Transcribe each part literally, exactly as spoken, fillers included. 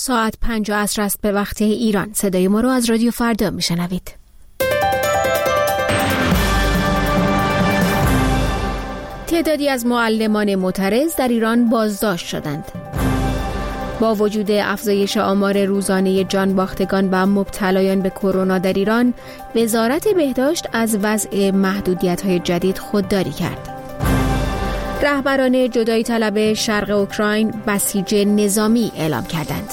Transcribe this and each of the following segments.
ساعت پنج عصر است به وقت ایران. صدای ما رو از رادیو فردا میشنوید. تعدادی از معلمان معترض در ایران بازداشت شدند. با وجود افزایش آمار روزانه جانباختگان و مبتلایان به کرونا در ایران، وزارت بهداشت از وضع محدودیت‌های جدید خودداری کرد. رهبران جدایی طلب شرق اوکراین بسیج نظامی اعلام کردند.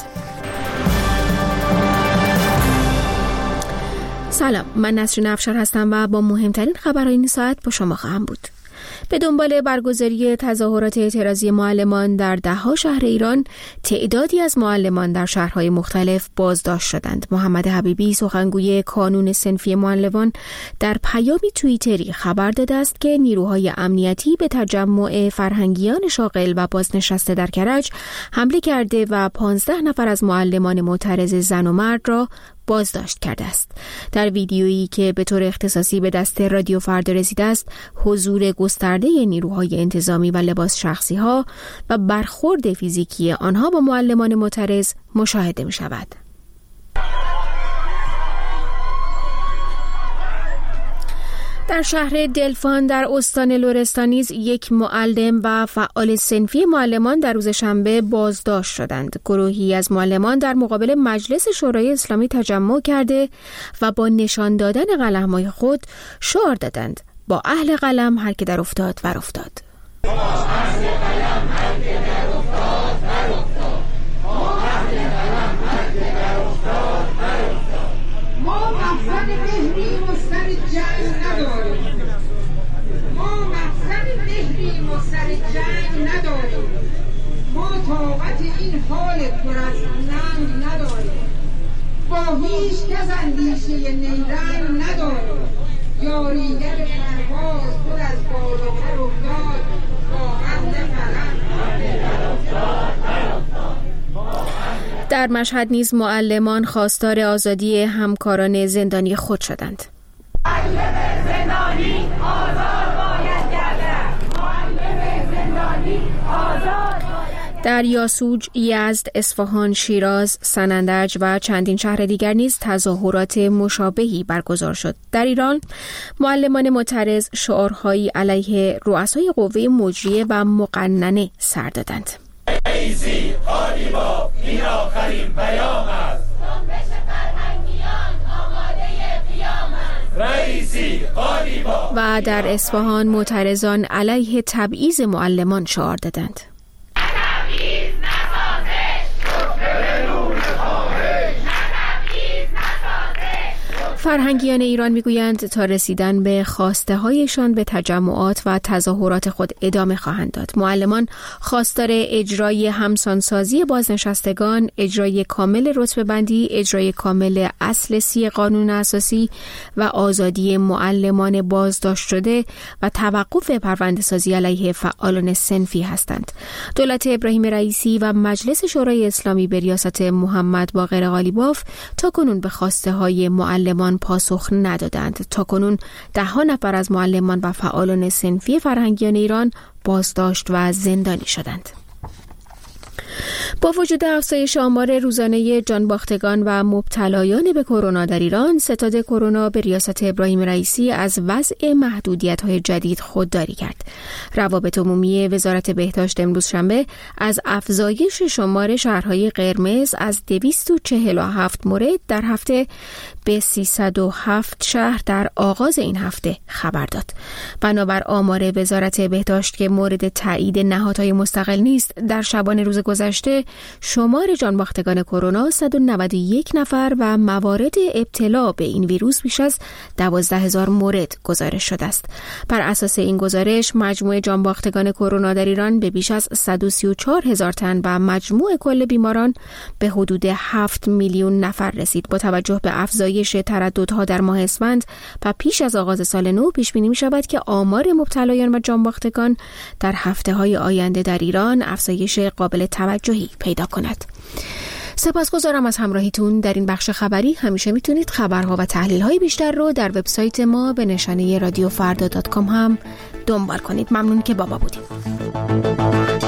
سلام، من نسرین افشار هستم و با مهمترین خبرهای این ساعت با شما خواهم بود. به دنبال برگزاری تظاهرات اعتراضی معلمان در ده‌ها شهر ایران، تعدادی از معلمان در شهرهای مختلف بازداشت شدند. محمد حبیبی، سخنگوی کانون صنفی معلمان، در پیامی توییتری خبر داده است که نیروهای امنیتی به تجمع فرهنگیان شاغل و بازنشسته در کرج حمله کرده و پانزده نفر از معلمان معترض زن و مرد را بازداشت کرده است. در ویدیویی که به طور اختصاصی به دست رادیو فردا رسیده است، حضور گسترده نیروهای انتظامی و لباس شخصی ها و برخورد فیزیکی آنها با معلمان معترض مشاهده می شود. در شهر دلفان در استان لرستان نیز یک معلم و فعال صنفی معلمان در روز شنبه بازداشت شدند. گروهی از معلمان در مقابل مجلس شورای اسلامی تجمع کرده و با نشان دادن قلم‌های خود شعار دادند: با اهل قلم هر که در افتاد ور افتاد. با اهل قلم هر که در افتاد ور افتاد. با اهل قلم هر که در افتاد ور افتاد. ما مقصد مهریم و سر جنگ نداریم. ما مقصد مهریم و سر جنگ نداریم. ما طاقت این حال پر از ننگ نداریم. با هیچ کس اندیشه نیرنگ نداریم. یاریگر پرواز خود از بال و پر افتاد. با اهل قلم هر که در افتاد ور افتاد. در مشهد نیز معلمان خواستار آزادی همکاران زندانی خود شدند. معلم زندانی آزاد باید گردد. معلم زندانی آزاد باید. در یاسوج، یزد، اصفهان، شیراز، سنندج و چندین شهر دیگر نیز تظاهرات مشابهی برگزار شد. در ایران معلمان معترض شعارهایی علیه رؤسای قوه مجریه و مقننه سر دادند. رئیسی قالیباف این آخرین پیام است. جنبش فرهنگیان آماده قیام است. رئیسی قالیباف. و در اصفهان معترضان علیه تبعیض معلمان شعار دادند. تبعیض نسازش، بدون خواهش. تبعیض نسازش. فرهنگیان ایران میگویند تا رسیدن به خواسته هایشان به تجمعات و تظاهرات خود ادامه خواهند داد. معلمان خواستار اجرای همسانسازی بازنشستگان، اجرای کامل رتبه بندی، اجرای کامل اصل سی قانون اساسی و آزادی معلمان بازداشت شده و توقف پرونده سازی علیه فعالان صنفی هستند. دولت ابراهیم رئیسی و مجلس شورای اسلامی به ریاست محمد باقر قالیباف تاکنون به خواسته های معلمان پاسخ ندادند. تاکنون ده ها نفر از معلمان و فعالان صنفی فرهنگیان ایران بازداشت و زندانی شدند. با وجود افزایش آمار روزانه جانباختگان و مبتلایان به کرونا در ایران، ستاد کرونا به ریاست ابراهیم رئیسی از وضع محدودیت‌های جدید خودداری کرد. روابط عمومی وزارت بهداشت امروز شنبه از افزایش شمار شهرهای قرمز از دویست و چهل و هفت مورد در هفته به سیصد و هفت شهر در آغاز این هفته خبر داد. بنابر آمار وزارت بهداشت که مورد تایید نهادهای مستقل نیست، در شبان روز گذشته شمار جانباختگان کرونا صد و نود و یک نفر و موارد ابتلا به این ویروس بیش از دوازده هزار مورد گزارش شده است. بر اساس این گزارش مجموع جانباختگان کرونا در ایران به بیش از صد و سی و چهار هزار تن و مجموع کل بیماران به حدود هفت میلیون نفر رسید. با توجه به افزایش ترددها در ماه اسفند و پیش از آغاز سال نو، پیش بینی می شود که آمار مبتلایان و جانباختگان در هفته‌های آینده در ایران افزایش قابل توجهی پیدا کند. سپاسگزارم از همراهیتون در این بخش خبری. همیشه میتونید خبرها و تحلیل‌های بیشتر رو در وبسایت ما به نشانه رادیو فردا دات کام هم دنبال کنید. ممنون که با ما بودید.